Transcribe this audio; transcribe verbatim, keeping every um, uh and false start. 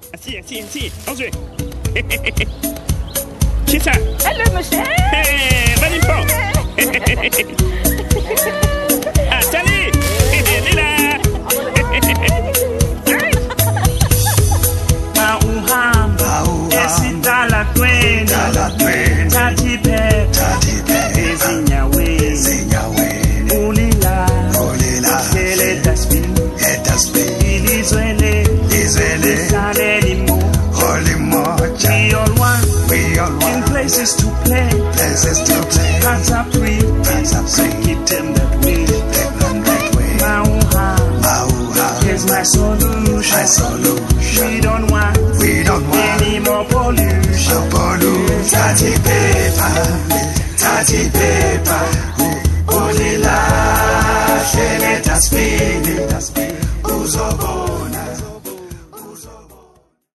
Assis, assis, assis. Bonjour. Qui ça? Hello, monsieur. Hey, Valimpo. Ah, salut. Lila. Mauhamba. Esitala twende. Tatipe. Ezinyaweni. Ulila. Let us be. Ilizwele. We all want. We all want. In places to play. Places to play. Cats are free. Cats are free. Keep them that way. Take them that way. Mauha. Mauha. Here's my solution. My solution. We don't want. We don't want any more pollution. No pollution. Tati paper. Tati paper. Ulila. Let us be. Let us be. Uzobo.